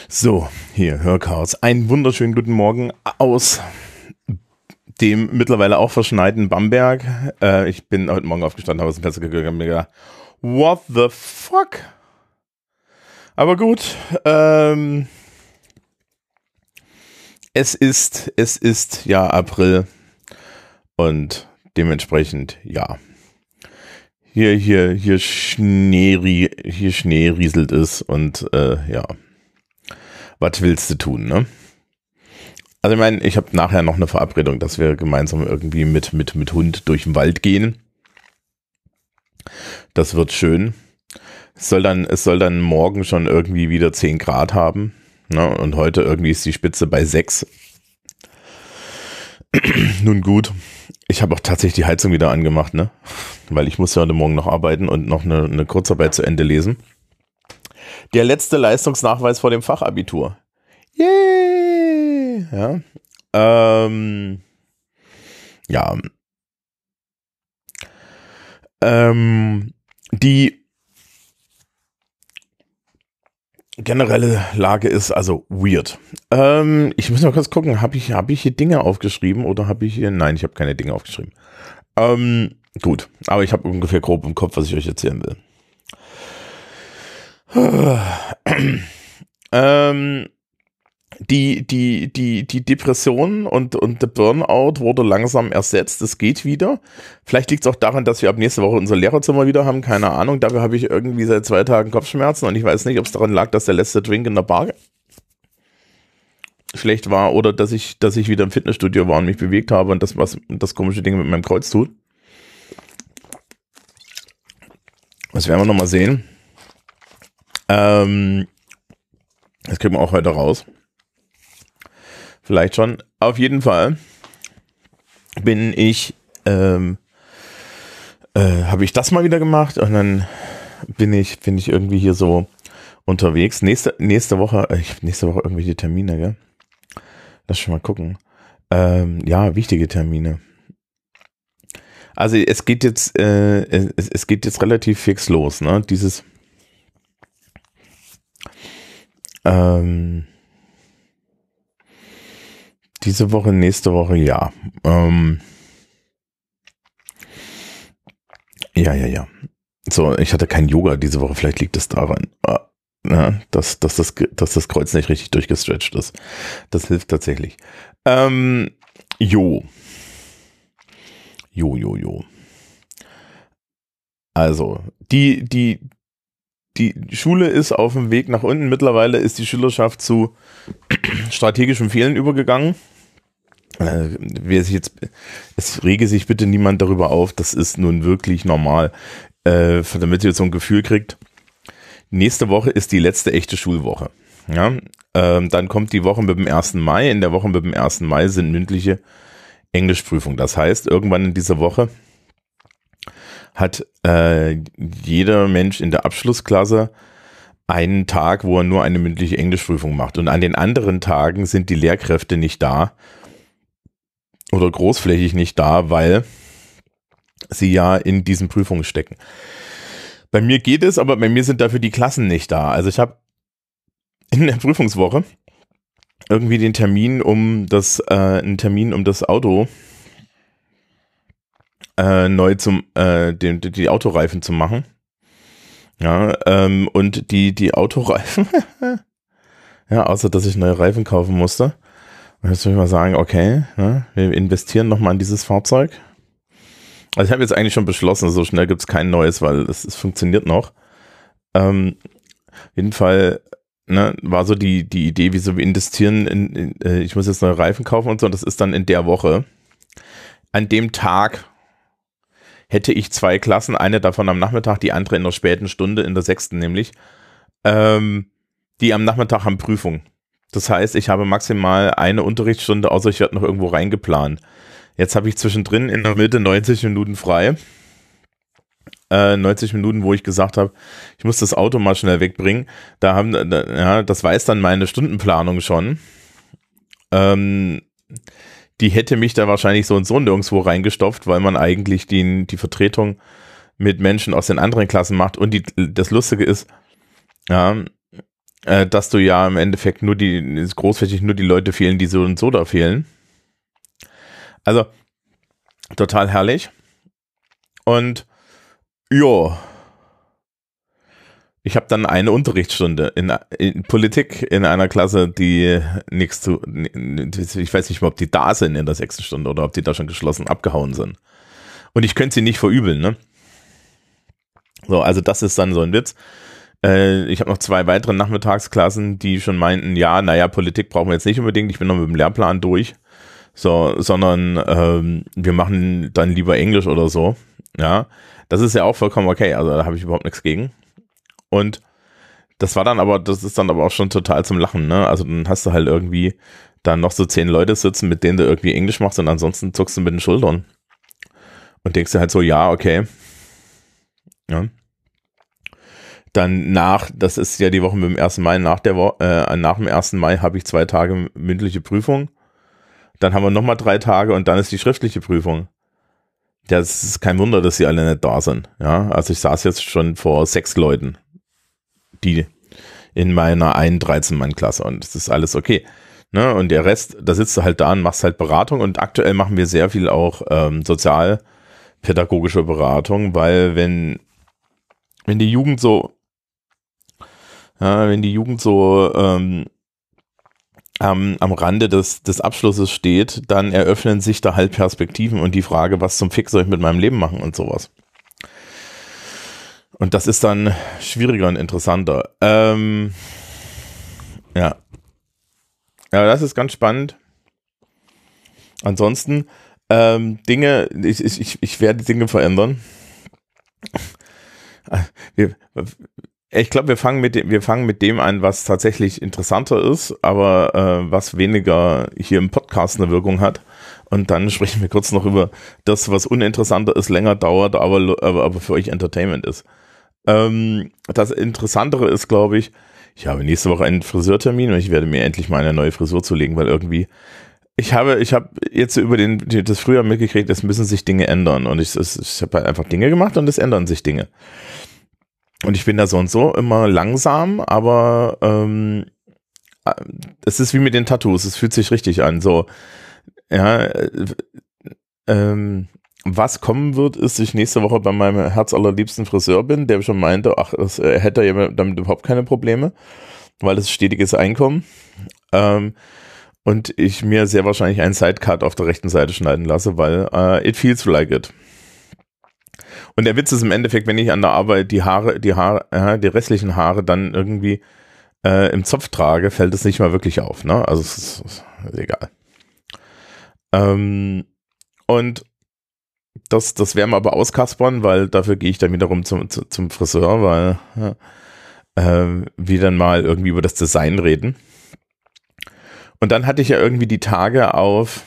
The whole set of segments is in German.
So, hier, Hörchaos. Einen wunderschönen guten Morgen aus dem mittlerweile auch verschneiten Bamberg. Ich bin heute Morgen aufgestanden, habe aus dem Fenster gegangen und mir gedacht, what the fuck? Aber gut, es ist ja April und dementsprechend, ja. Hier Schnee rieselt es und ja. Was willst du tun, ne? Also ich meine, ich habe nachher noch eine Verabredung, dass wir gemeinsam irgendwie mit Hund durch den Wald gehen. Das wird schön. Es soll dann morgen schon irgendwie wieder 10 Grad haben. Ne? Und heute irgendwie ist die Spitze bei 6. Nun gut. Ich habe auch tatsächlich die Heizung wieder angemacht, ne? Weil ich muss ja heute Morgen noch arbeiten und noch eine Kurzarbeit zu Ende lesen. Der letzte Leistungsnachweis vor dem Fachabitur. Yay! Ja. Ja. Die generelle Lage ist also weird. Ich muss mal kurz gucken, habe ich hier Dinge aufgeschrieben oder habe ich hier... Nein, ich habe keine Dinge aufgeschrieben. Gut, aber ich habe ungefähr grob im Kopf, was ich euch erzählen will. Die Depression und der Burnout wurde langsam ersetzt. Es geht wieder. Vielleicht liegt es auch daran, dass wir ab nächste Woche unser Lehrerzimmer wieder haben. Keine Ahnung. Dafür habe ich irgendwie seit 2 Tagen Kopfschmerzen und ich weiß nicht, ob es daran lag, dass der letzte Drink in der Bar schlecht war oder dass ich wieder im Fitnessstudio war und mich bewegt habe und das komische Ding mit meinem Kreuz tut. Das werden wir nochmal sehen. Das kriegen wir auch heute raus. Vielleicht schon. Auf jeden Fall bin ich, habe ich das mal wieder gemacht und dann bin ich irgendwie hier so unterwegs. Nächste Woche, irgendwelche Termine, gell? Lass schon mal gucken. Ja, wichtige Termine. Also es geht jetzt relativ fix los, ne? Diese Woche, nächste Woche, ja. Ja. So, ich hatte kein Yoga diese Woche, vielleicht liegt es daran, dass das Kreuz nicht richtig durchgestretcht ist. Das hilft tatsächlich. Jo. Also, die Schule ist auf dem Weg nach unten. Mittlerweile ist die Schülerschaft zu strategischem Fehlen übergegangen. Es rege sich bitte niemand darüber auf. Das ist nun wirklich normal, damit ihr so ein Gefühl kriegt. Nächste Woche ist die letzte echte Schulwoche. Ja? Dann kommt die Woche mit dem 1. Mai. In der Woche mit dem 1. Mai sind mündliche Englischprüfungen. Das heißt, irgendwann in dieser Woche hat jeder Mensch in der Abschlussklasse einen Tag, wo er nur eine mündliche Englischprüfung macht. Und an den anderen Tagen sind die Lehrkräfte nicht da oder großflächig nicht da, weil sie ja in diesen Prüfungen stecken. Bei mir geht es, aber bei mir sind dafür die Klassen nicht da. Also ich habe in der Prüfungswoche irgendwie den Termin, um das Auto neu die Autoreifen zu machen. Ja, und die Autoreifen, ja, außer dass ich neue Reifen kaufen musste. Und jetzt würde ich mal sagen, okay, ja, wir investieren nochmal in dieses Fahrzeug. Also ich habe jetzt eigentlich schon beschlossen, so schnell gibt es kein neues, weil es funktioniert noch. Auf jeden Fall, ne, war so die Idee, wieso wir investieren ich muss jetzt neue Reifen kaufen und so, und das ist dann in der Woche. An dem Tag hätte ich 2 Klassen, eine davon am Nachmittag, die andere in der späten Stunde, in der 6. nämlich, die am Nachmittag haben Prüfung. Das heißt, ich habe maximal eine Unterrichtsstunde, außer ich werde noch irgendwo reingeplant. Jetzt habe ich zwischendrin in der Mitte 90 Minuten frei. 90 Minuten, wo ich gesagt habe, ich muss das Auto mal schnell wegbringen. Das weiß dann meine Stundenplanung schon. Die hätte mich da wahrscheinlich so und so nirgendwo reingestopft, weil man eigentlich die Vertretung mit Menschen aus den anderen Klassen macht. Und das Lustige ist, ja, dass du ja im Endeffekt großflächig nur die Leute fehlen, die so und so da fehlen. Also, total herrlich. Und, jo, ich habe dann eine Unterrichtsstunde in Politik in einer Klasse, die nichts zu, ich weiß nicht mehr, ob die da sind in der 6. Stunde oder ob die da schon geschlossen abgehauen sind. Und ich könnte sie nicht verübeln, ne? So, also das ist dann so ein Witz. Ich habe noch 2 weitere Nachmittagsklassen, die schon meinten, ja, naja, Politik brauchen wir jetzt nicht unbedingt, ich bin noch mit dem Lehrplan durch, so, sondern wir machen dann lieber Englisch oder so. Ja, das ist ja auch vollkommen okay, also da habe ich überhaupt nichts gegen. Und das ist dann aber auch schon total zum Lachen, ne? Also dann hast du halt irgendwie dann noch so 10 Leute sitzen, mit denen du irgendwie Englisch machst und ansonsten zuckst du mit den Schultern. Und denkst dir halt so, ja, okay. Ja. Dann das ist ja die Woche mit dem 1. Mai, nach dem 1. Mai habe ich 2 Tage mündliche Prüfung. Dann haben wir nochmal 3 Tage und dann ist die schriftliche Prüfung. Ja, es ist kein Wunder, dass sie alle nicht da sind. Ja, also ich saß jetzt schon vor 6 Leuten, die in meiner 13-Mann-Klasse und es ist alles okay. Ne? Und der Rest, da sitzt du halt da und machst halt Beratung und aktuell machen wir sehr viel auch sozialpädagogische Beratung, weil wenn die Jugend so am Rande des Abschlusses steht, dann eröffnen sich da halt Perspektiven und die Frage, was zum Fick soll ich mit meinem Leben machen und sowas. Und das ist dann schwieriger und interessanter. Ja, das ist ganz spannend. Ansonsten Dinge, ich werde Dinge verändern. Ich glaube, wir fangen mit dem an, was tatsächlich interessanter ist, aber was weniger hier im Podcast eine Wirkung hat. Und dann sprechen wir kurz noch über das, was uninteressanter ist, länger dauert, aber für euch Entertainment ist. Das Interessantere ist, glaube ich habe einen Friseurtermin und ich werde mir endlich mal eine neue Frisur zulegen, weil irgendwie ich habe jetzt über das Frühjahr mitgekriegt, es müssen sich Dinge ändern und ich habe halt einfach Dinge gemacht und es ändern sich Dinge. Und ich bin da so und so immer langsam, aber es ist wie mit den Tattoos, es fühlt sich richtig an. So, ja, was kommen wird, ist, dass ich nächste Woche bei meinem herzallerliebsten Friseur bin, der schon meinte, er hätte ja damit überhaupt keine Probleme, weil es stetiges Einkommen. Und ich mir sehr wahrscheinlich einen Sidecut auf der rechten Seite schneiden lasse, weil it feels like it. Und der Witz ist im Endeffekt, wenn ich an der Arbeit die restlichen Haare dann irgendwie im Zopf trage, fällt es nicht mal wirklich auf, ne? Also es ist egal. Und das werden wir aber auskaspern, weil dafür gehe ich dann wiederum zum Friseur, weil wir dann mal irgendwie über das Design reden. Und dann hatte ich ja irgendwie die Tage auf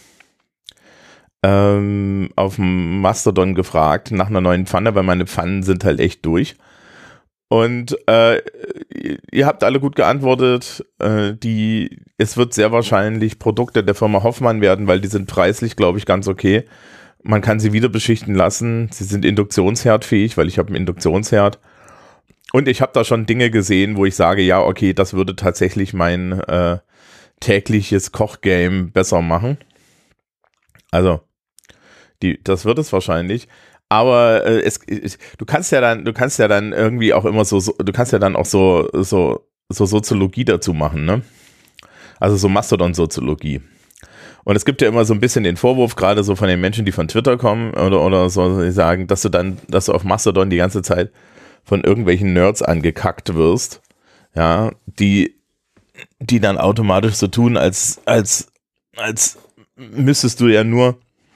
dem Mastodon gefragt nach einer neuen Pfanne, weil meine Pfannen sind halt echt durch. Und ihr habt alle gut geantwortet. Es wird sehr wahrscheinlich Produkte der Firma Hoffmann werden, weil die sind preislich, glaube ich, ganz okay. Man kann sie wieder beschichten lassen. Sie sind induktionsherdfähig, weil ich habe einen Induktionsherd. Und ich habe da schon Dinge gesehen, wo ich sage, ja, okay, das würde tatsächlich mein tägliches Kochgame besser machen. Also, das wird es wahrscheinlich. Aber du kannst ja dann irgendwie auch immer du kannst ja dann auch so Soziologie dazu machen, ne? Also so Mastodon-Soziologie. Und es gibt ja immer so ein bisschen den Vorwurf, gerade so von den Menschen, die von Twitter kommen oder so, die sagen, dass du auf Mastodon die ganze Zeit von irgendwelchen Nerds angekackt wirst, ja, die dann automatisch so tun, als müsstest du ja nur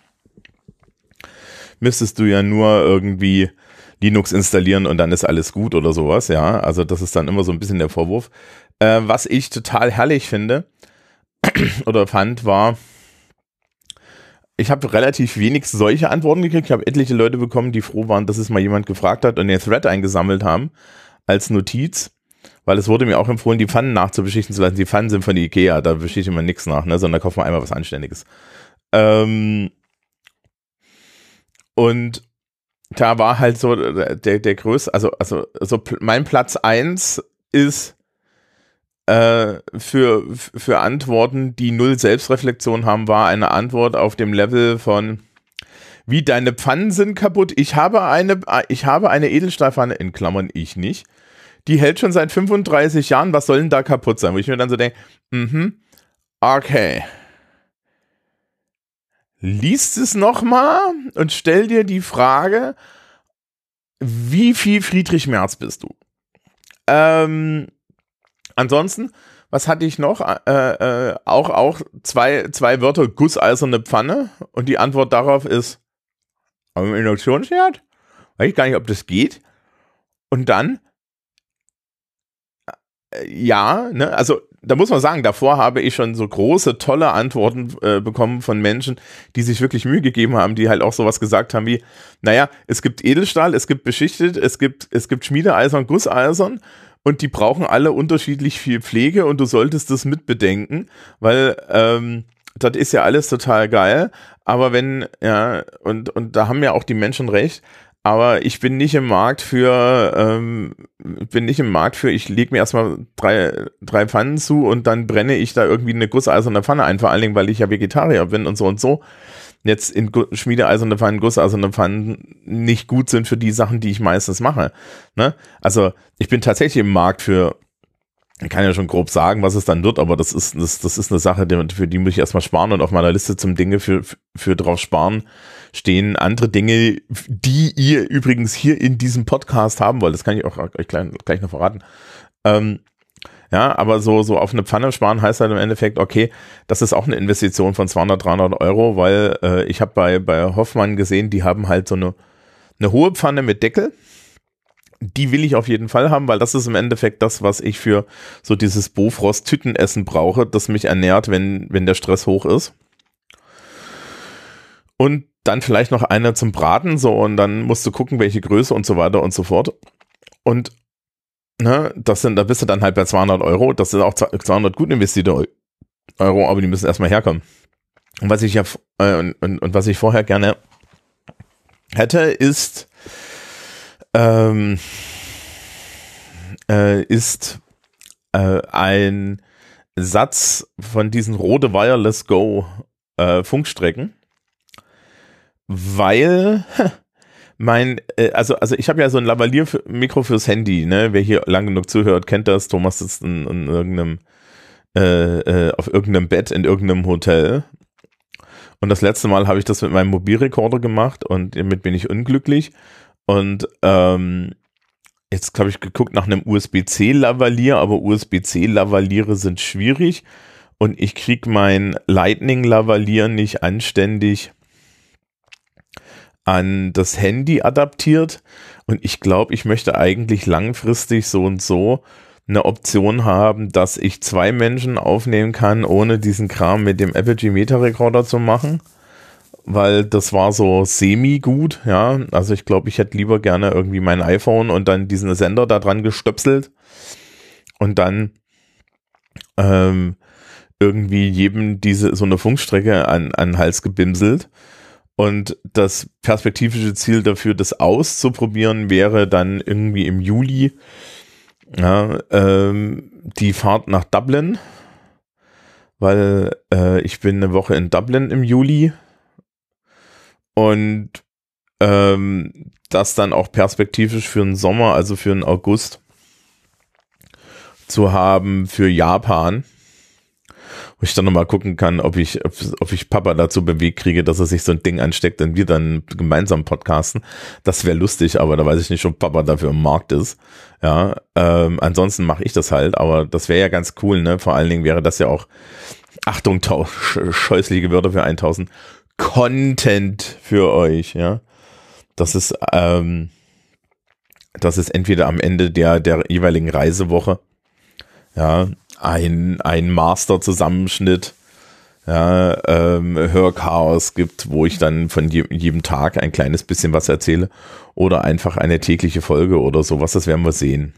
irgendwie Linux installieren und dann ist alles gut oder sowas, ja, also das ist dann immer so ein bisschen der Vorwurf. Was ich total herrlich finde oder fand, war, ich habe relativ wenig solche Antworten gekriegt. Ich habe etliche Leute bekommen, die froh waren, dass es mal jemand gefragt hat und den Thread eingesammelt haben als Notiz, weil es wurde mir auch empfohlen, die Pfannen nachzubeschichten zu lassen. Die Pfannen sind von der Ikea, da beschichtet man nichts nach, ne, sondern da kauft man einmal was Anständiges. Und da war halt so der größte, also mein Platz 1 ist für Antworten, die null Selbstreflexion haben, war eine Antwort auf dem Level von: Wie, deine Pfannen sind kaputt? Ich habe eine Edelstahlpfanne, in Klammern ich nicht. Die hält schon seit 35 Jahren, was soll denn da kaputt sein? Wo ich mir dann so denke, okay. Liest es nochmal und stell dir die Frage, wie viel Friedrich Merz bist du? Ansonsten, was hatte ich noch? Auch zwei Wörter, gusseiserne Pfanne, und die Antwort darauf ist, aber im Induktionsherd? Weiß ich gar nicht, ob das geht. Und dann, ja, ne, also da muss man sagen, davor habe ich schon so große, tolle Antworten bekommen von Menschen, die sich wirklich Mühe gegeben haben, die halt auch sowas gesagt haben wie, naja, es gibt Edelstahl, es gibt beschichtet, es gibt Schmiedeeisern, Gusseisern, und die brauchen alle unterschiedlich viel Pflege, und du solltest das mitbedenken, weil das ist ja alles total geil, aber wenn, ja, und da haben ja auch die Menschen recht, aber ich bin nicht im Markt für, ich lege mir erstmal drei Pfannen zu und dann brenne ich da irgendwie eine gusseiserne Pfanne ein, vor allen Dingen, weil ich ja Vegetarier bin und so und so. Jetzt in schmiedeeiserne Pfannen, gusseiserne Pfannen nicht gut sind für die Sachen, die ich meistens mache. Ne? Also ich bin tatsächlich im Markt für, ich kann ja schon grob sagen, was es dann wird, aber das ist eine Sache, für die muss ich erstmal sparen, und auf meiner Liste zum Dinge für drauf sparen stehen andere Dinge, die ihr übrigens hier in diesem Podcast haben wollt. Das kann ich auch gleich noch verraten. Ja, aber so auf eine Pfanne sparen heißt halt im Endeffekt, okay, das ist auch eine Investition von 200, 300 Euro, weil ich habe bei Hoffmann gesehen, die haben halt so eine hohe Pfanne mit Deckel. Die will ich auf jeden Fall haben, weil das ist im Endeffekt das, was ich für so dieses Bofrost-Tütenessen brauche, das mich ernährt, wenn der Stress hoch ist. Und dann vielleicht noch eine zum Braten, so, und dann musst du gucken, welche Größe und so weiter und so fort. Und ne, da bist du dann halt bei 200 Euro. Das sind auch 200 gut investierte Euro, aber die müssen erstmal herkommen. Und was ich was ich vorher gerne hätte, ist ein Satz von diesen Rode Wireless Go Funkstrecken, weil also ich habe ja so ein Lavalier-Mikro fürs Handy, ne? Wer hier lang genug zuhört, kennt das. Thomas sitzt in irgendeinem auf irgendeinem Bett in irgendeinem Hotel. Und das letzte Mal habe ich das mit meinem Mobilrekorder gemacht, und damit bin ich unglücklich. Und jetzt habe ich geguckt nach einem USB-C-Lavalier, aber USB-C-Lavaliere sind schwierig, und ich kriege mein Lightning-Lavalier nicht anständig an das Handy adaptiert, und ich glaube, ich möchte eigentlich langfristig so und so eine Option haben, dass ich 2 Menschen aufnehmen kann, ohne diesen Kram mit dem Apogee Meta-Recorder zu machen, weil das war so semi-gut, ja, also ich glaube, ich hätte lieber gerne irgendwie mein iPhone und dann diesen Sender da dran gestöpselt und dann irgendwie jedem so eine Funkstrecke an den Hals gebimselt. Und das perspektivische Ziel dafür, das auszuprobieren, wäre dann irgendwie im Juli, ja, die Fahrt nach Dublin, weil ich bin eine Woche in Dublin im Juli, und das dann auch perspektivisch für den Sommer, also für den August zu haben für Japan. Wo ich dann nochmal gucken kann, ob ich Papa dazu bewegt kriege, dass er sich so ein Ding ansteckt und wir dann gemeinsam podcasten. Das wäre lustig, aber da weiß ich nicht, ob Papa dafür im Markt ist. Ja, ansonsten mache ich das halt, aber das wäre ja ganz cool, ne? Vor allen Dingen wäre das ja auch, Achtung, scheußliche Wörter für 1000, Content für euch, ja. Das ist entweder am Ende der jeweiligen Reisewoche, ja, ein Master-Zusammenschnitt, ja, Hörchaos gibt, wo ich dann von jedem Tag ein kleines bisschen was erzähle, oder einfach eine tägliche Folge oder sowas, das werden wir sehen.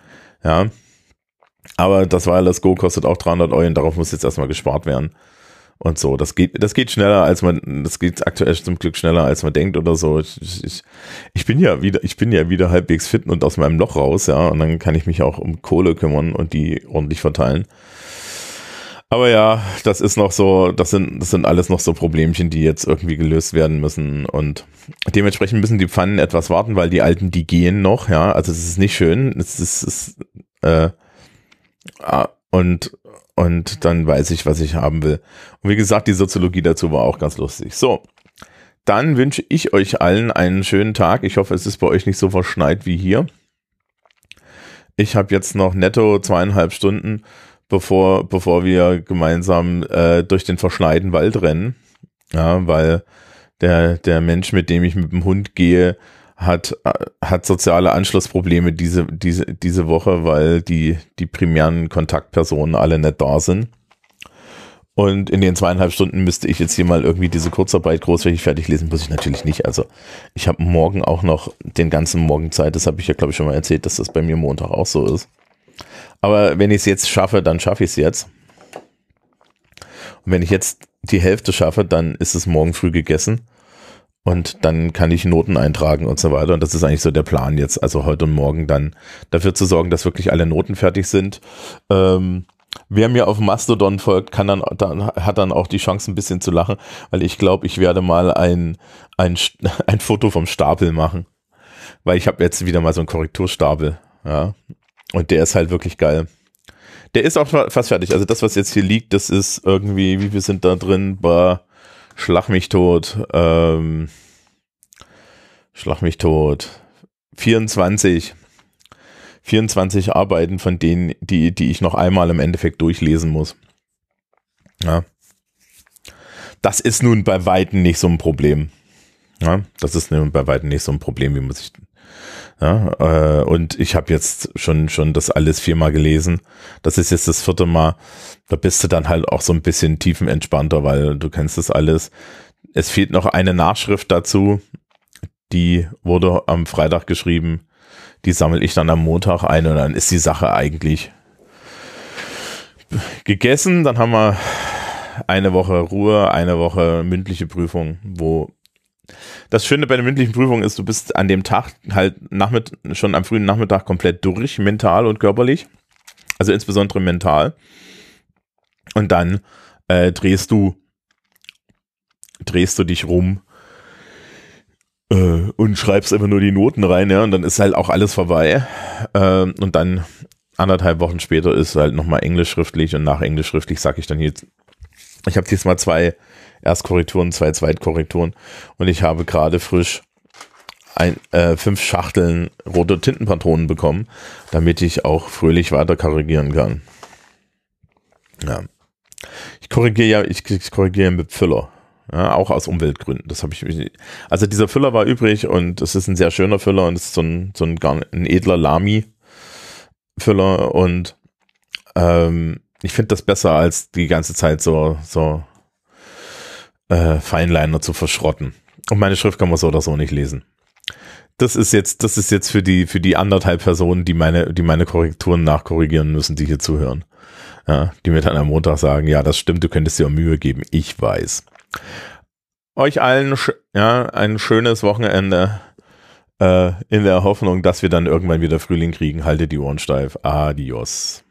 Ja, aber das Wireless Go kostet auch 300 Euro, und darauf muss jetzt erstmal gespart werden. und so. Das geht schneller das geht aktuell zum Glück schneller als man denkt oder so. Ich bin ja wieder halbwegs fit und aus meinem Loch raus, ja, und dann kann ich mich auch um Kohle kümmern und die ordentlich verteilen. Aber ja, das ist noch so, das sind alles noch so Problemchen, die jetzt irgendwie gelöst werden müssen und dementsprechend müssen die Pfannen etwas warten, weil die alten, die gehen noch, ja, also es ist nicht schön, und dann weiß ich, was ich haben will. Und wie gesagt, die Soziologie dazu war auch ganz lustig. So, dann wünsche ich euch allen einen schönen Tag. Ich hoffe, es ist bei euch nicht so verschneit wie hier. Ich habe jetzt noch netto 2,5 Stunden, bevor wir gemeinsam durch den verschneiten Wald rennen. Ja, weil der Mensch, mit dem ich mit dem Hund gehe, hat soziale Anschlussprobleme diese Woche, weil die primären Kontaktpersonen alle nicht da sind. Und in den 2,5 Stunden müsste ich jetzt hier mal irgendwie diese Kurzarbeit großflächig fertig lesen, muss ich natürlich nicht. Also ich habe morgen auch noch den ganzen Morgen Zeit, das habe ich ja glaube ich schon mal erzählt, dass das bei mir Montag auch so ist. Aber wenn ich es jetzt schaffe, dann schaffe ich es jetzt. Und wenn ich jetzt die Hälfte schaffe, dann ist es morgen früh gegessen. Und dann kann ich Noten eintragen und so weiter. Und das ist eigentlich so der Plan jetzt. Also heute und morgen dann dafür zu sorgen, dass wirklich alle Noten fertig sind. Wer mir auf Mastodon folgt, hat dann auch die Chance, ein bisschen zu lachen, weil ich glaube, ich werde mal ein Foto vom Stapel machen. Weil ich habe jetzt wieder mal so einen Korrekturstapel. Ja. Und der ist halt wirklich geil. Der ist auch fast fertig. Also das, was jetzt hier liegt, das ist irgendwie, wie viel sind da drin? Schlag mich tot. 24 Arbeiten von denen, die ich noch einmal im Endeffekt durchlesen muss. Ja. Das ist nun bei Weitem nicht so ein Problem. Ja, das ist nun bei Weitem nicht so ein Problem, wie man sich. Ja, und ich habe jetzt schon das alles 4-mal gelesen. Das ist jetzt das 4. Mal. Da bist du dann halt auch so ein bisschen tiefenentspannter, weil du kennst das alles. Es fehlt noch eine Nachschrift dazu. Die wurde am Freitag geschrieben. Die sammle ich dann am Montag ein und dann ist die Sache eigentlich gegessen. Dann haben wir eine Woche Ruhe, eine Woche mündliche Prüfung, wo das Schöne bei der mündlichen Prüfung ist, du bist an dem Tag halt schon am frühen Nachmittag komplett durch, mental und körperlich. Also insbesondere mental. Und dann drehst du dich rum und schreibst einfach nur die Noten rein, ja, und dann ist halt auch alles vorbei. Und dann 1,5 Wochen später ist halt nochmal Englisch schriftlich und nach Englisch schriftlich sage ich dann jetzt, ich habe diesmal 2 Erstkorrekturen, 2 Zweitkorrekturen und ich habe gerade frisch 5 Schachteln rote Tintenpatronen bekommen, damit ich auch fröhlich weiter korrigieren kann. Ja. Ich korrigiere mit Füller. Ja, auch aus Umweltgründen. Also dieser Füller war übrig und es ist ein sehr schöner Füller und es ist so ein edler Lamy-Füller und ich finde das besser als die ganze Zeit so Feinliner zu verschrotten. Und meine Schrift kann man so oder so nicht lesen. Das ist jetzt für die 1,5 Personen, die meine Korrekturen nachkorrigieren müssen, die hier zuhören. Ja, die mir dann am Montag sagen, ja, das stimmt, du könntest dir auch Mühe geben. Ich weiß. Euch allen ein schönes Wochenende in der Hoffnung, dass wir dann irgendwann wieder Frühling kriegen. Haltet die Ohren steif. Adios.